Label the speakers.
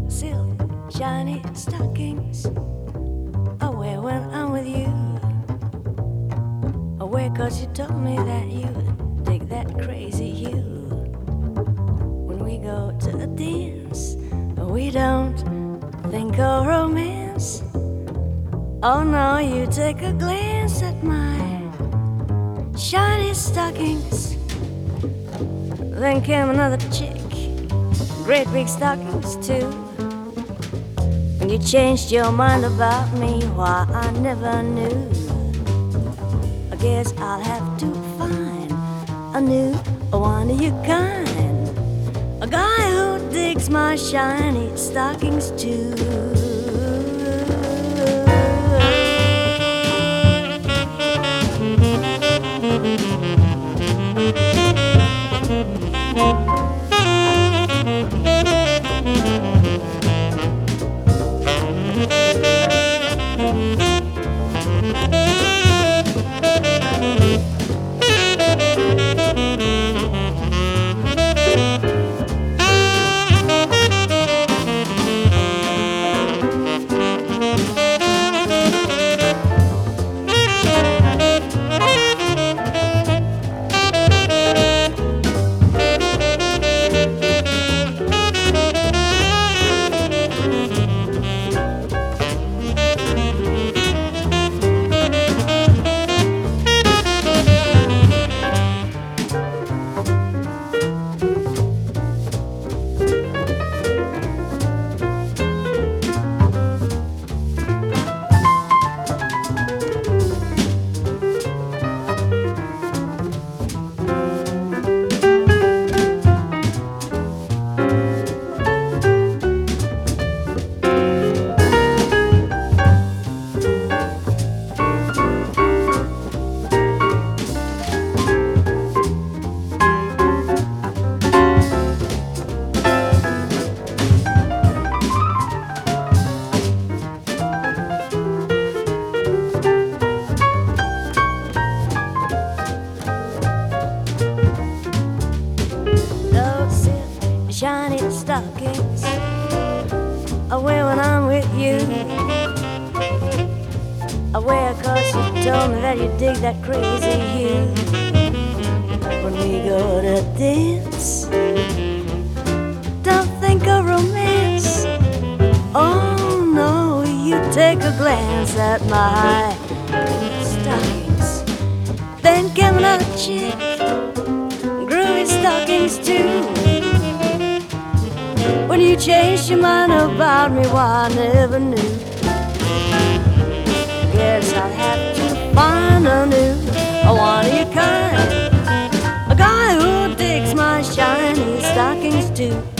Speaker 1: silk, shiny stockings I wear when I'm with you. I wear 'cause you told me that you dig that crazy hue. When we go to a dance, we don't think of romance. Oh no, you take a glance at my shiny stockings. Then came another chick, great big stockings too. When you changed your mind about me, why I never knew. I guess I'll have to find a new one of your kind, a guy who digs my shiny stockings too. Shiny stockings I wear when I'm with you. I wear 'cause you told me that you dig that crazy hue. When we go to dance, don't think of romance. Oh no, you take a glance at my stockings. Then came another chick, groovy stockings too. When you changed your mind about me, why I never knew. Guess I'll have to find a new, a one of your kind, a guy who digs my shiny stockings too.